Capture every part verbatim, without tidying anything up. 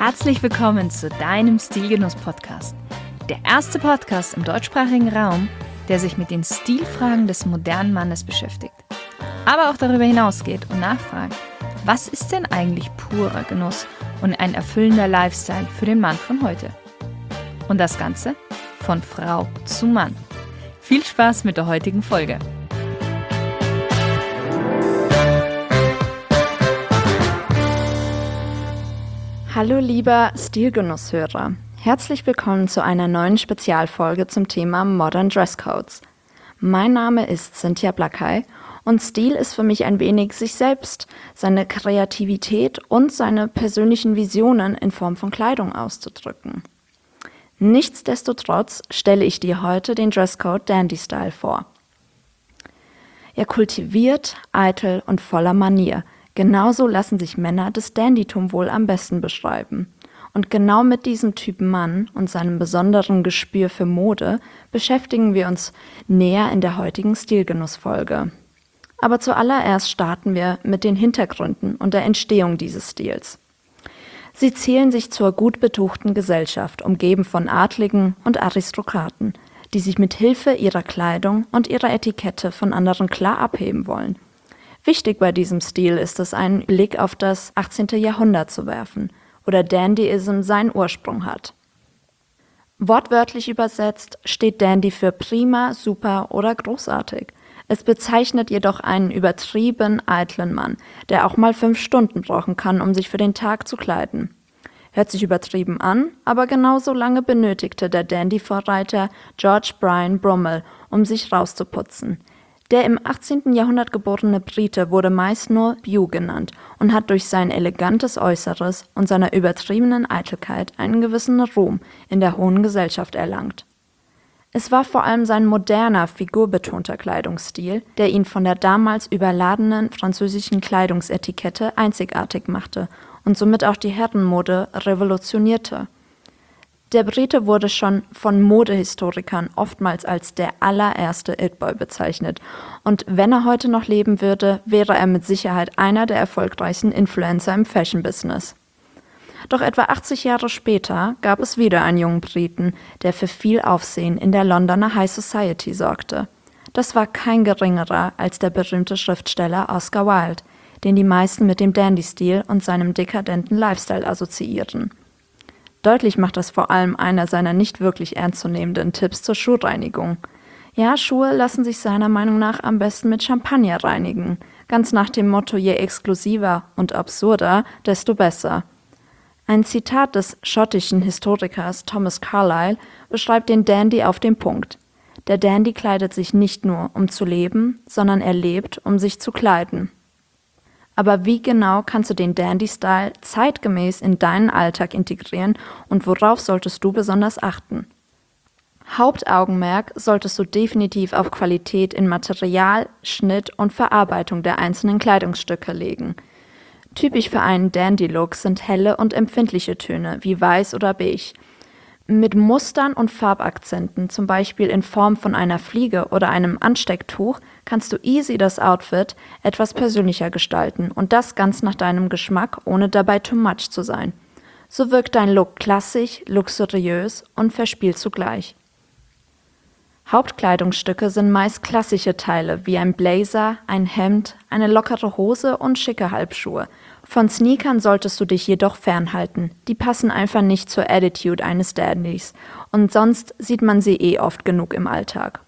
Herzlich willkommen zu deinem Stilgenuss-Podcast. Der erste Podcast im deutschsprachigen Raum, der sich mit den Stilfragen des modernen Mannes beschäftigt. Aber auch darüber hinausgeht und nachfragt, was ist denn eigentlich purer Genuss und ein erfüllender Lifestyle für den Mann von heute? Und das Ganze von Frau zu Mann. Viel Spaß mit der heutigen Folge. Hallo lieber Stilgenusshörer, herzlich willkommen zu einer neuen Spezialfolge zum Thema Modern Dresscodes. Mein Name ist Cynthia Blackey und Stil ist für mich ein wenig sich selbst, seine Kreativität und seine persönlichen Visionen in Form von Kleidung auszudrücken. Nichtsdestotrotz stelle ich dir heute den Dresscode Dandy Style vor. Er kultiviert, eitel und voller Manier. Genauso lassen sich Männer des Dandytum wohl am besten beschreiben. Und genau mit diesem Typ Mann und seinem besonderen Gespür für Mode beschäftigen wir uns näher in der heutigen Stilgenussfolge. Aber zuallererst starten wir mit den Hintergründen und der Entstehung dieses Stils. Sie zählen sich zur gut betuchten Gesellschaft, umgeben von Adligen und Aristokraten, die sich mit Hilfe ihrer Kleidung und ihrer Etikette von anderen klar abheben wollen. Wichtig bei diesem Stil ist es, einen Blick auf das achtzehnten Jahrhundert zu werfen, wo der Dandyism seinen Ursprung hat. Wortwörtlich übersetzt steht Dandy für prima, super oder großartig. Es bezeichnet jedoch einen übertrieben eitlen Mann, der auch mal fünf Stunden brauchen kann, um sich für den Tag zu kleiden. Hört sich übertrieben an, aber genauso lange benötigte der Dandy-Vorreiter George Brian Brummel, um sich rauszuputzen. Der im achtzehnten Jahrhundert geborene Brite wurde meist nur Beau genannt und hat durch sein elegantes Äußeres und seiner übertriebenen Eitelkeit einen gewissen Ruhm in der hohen Gesellschaft erlangt. Es war vor allem sein moderner, figurbetonter Kleidungsstil, der ihn von der damals überladenen französischen Kleidungsetikette einzigartig machte und somit auch die Herrenmode revolutionierte. Der Brite wurde schon von Modehistorikern oftmals als der allererste It-Boy bezeichnet und wenn er heute noch leben würde, wäre er mit Sicherheit einer der erfolgreichsten Influencer im Fashion-Business. Doch etwa achtzig Jahre später gab es wieder einen jungen Briten, der für viel Aufsehen in der Londoner High Society sorgte. Das war kein geringerer als der berühmte Schriftsteller Oscar Wilde, den die meisten mit dem Dandy-Stil und seinem dekadenten Lifestyle assoziieren. Deutlich macht das vor allem einer seiner nicht wirklich ernstzunehmenden Tipps zur Schuhreinigung. Ja, Schuhe lassen sich seiner Meinung nach am besten mit Champagner reinigen. Ganz nach dem Motto, je exklusiver und absurder, desto besser. Ein Zitat des schottischen Historikers Thomas Carlyle beschreibt den Dandy auf den Punkt. Der Dandy kleidet sich nicht nur, um zu leben, sondern er lebt, um sich zu kleiden. Aber wie genau kannst du den Dandy-Style zeitgemäß in deinen Alltag integrieren und worauf solltest du besonders achten? Hauptaugenmerk solltest du definitiv auf Qualität in Material, Schnitt und Verarbeitung der einzelnen Kleidungsstücke legen. Typisch für einen Dandy-Look sind helle und empfindliche Töne wie weiß oder beige. Mit Mustern und Farbakzenten, zum Beispiel in Form von einer Fliege oder einem Anstecktuch, kannst du easy das Outfit etwas persönlicher gestalten und das ganz nach deinem Geschmack, ohne dabei too much zu sein. So wirkt dein Look klassisch, luxuriös und verspielt zugleich. Hauptkleidungsstücke sind meist klassische Teile wie ein Blazer, ein Hemd, eine lockere Hose und schicke Halbschuhe. Von Sneakern solltest du dich jedoch fernhalten. Die passen einfach nicht zur Attitude eines Dandys und sonst sieht man sie eh oft genug im Alltag.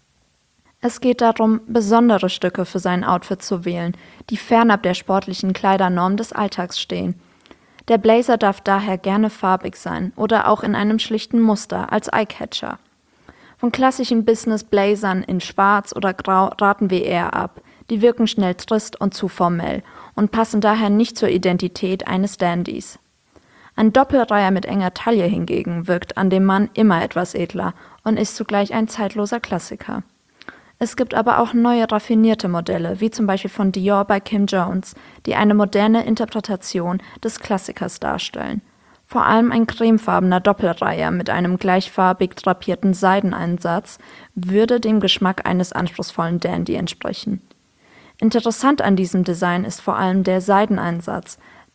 Es geht darum, besondere Stücke für sein Outfit zu wählen, die fernab der sportlichen Kleidernorm des Alltags stehen. Der Blazer darf daher gerne farbig sein oder auch in einem schlichten Muster als Eyecatcher. Von klassischen Business-Blazern in Schwarz oder Grau raten wir eher ab. Die wirken schnell trist und zu formell und passen daher nicht zur Identität eines Dandys. Ein Doppelreiher mit enger Taille hingegen wirkt an dem Mann immer etwas edler und ist zugleich ein zeitloser Klassiker. Es gibt aber auch neue raffinierte Modelle, wie zum Beispiel von Dior bei Kim Jones, die eine moderne Interpretation des Klassikers darstellen. Vor allem ein cremefarbener Doppelreiher mit einem gleichfarbig drapierten Seideneinsatz würde dem Geschmack eines anspruchsvollen Dandy entsprechen. Interessant an diesem Design ist vor allem der Seideneinsatz,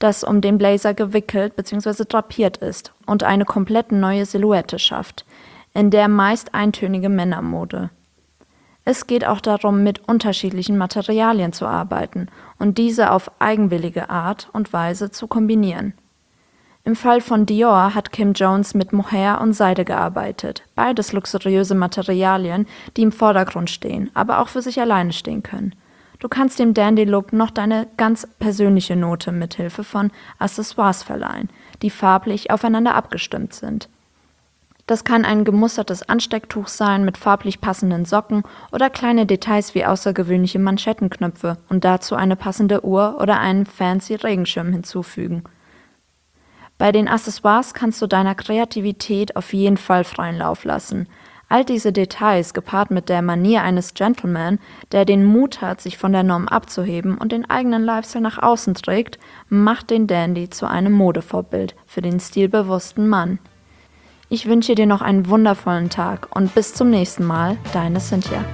das um den Blazer gewickelt bzw. drapiert ist und eine komplett neue Silhouette schafft, in der meist eintönige Männermode. Es geht auch darum, mit unterschiedlichen Materialien zu arbeiten und diese auf eigenwillige Art und Weise zu kombinieren. Im Fall von Dior hat Kim Jones mit Mohair und Seide gearbeitet, beides luxuriöse Materialien, die im Vordergrund stehen, aber auch für sich alleine stehen können. Du kannst dem Dandy-Look noch deine ganz persönliche Note mithilfe von Accessoires verleihen, die farblich aufeinander abgestimmt sind. Das kann ein gemustertes Anstecktuch sein mit farblich passenden Socken oder kleine Details wie außergewöhnliche Manschettenknöpfe und dazu eine passende Uhr oder einen fancy Regenschirm hinzufügen. Bei den Accessoires kannst du deiner Kreativität auf jeden Fall freien Lauf lassen. All diese Details, gepaart mit der Manier eines Gentleman, der den Mut hat, sich von der Norm abzuheben und den eigenen Lifestyle nach außen trägt, macht den Dandy zu einem Modevorbild für den stilbewussten Mann. Ich wünsche dir noch einen wundervollen Tag und bis zum nächsten Mal, deine Cynthia.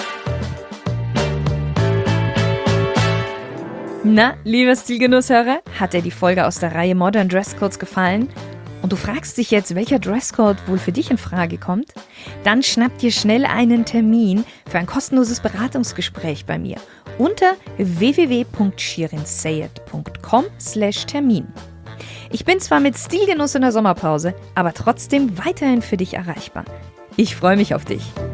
Na, lieber Stilgenusshörer, hat dir die Folge aus der Reihe Modern Dresscodes gefallen? Und du fragst dich jetzt, welcher Dresscode wohl für dich in Frage kommt? Dann schnapp dir schnell einen Termin für ein kostenloses Beratungsgespräch bei mir unter w w w punkt shirin sayed punkt com slash Termin. Ich bin zwar mit Stilgenuss in der Sommerpause, aber trotzdem weiterhin für dich erreichbar. Ich freue mich auf dich.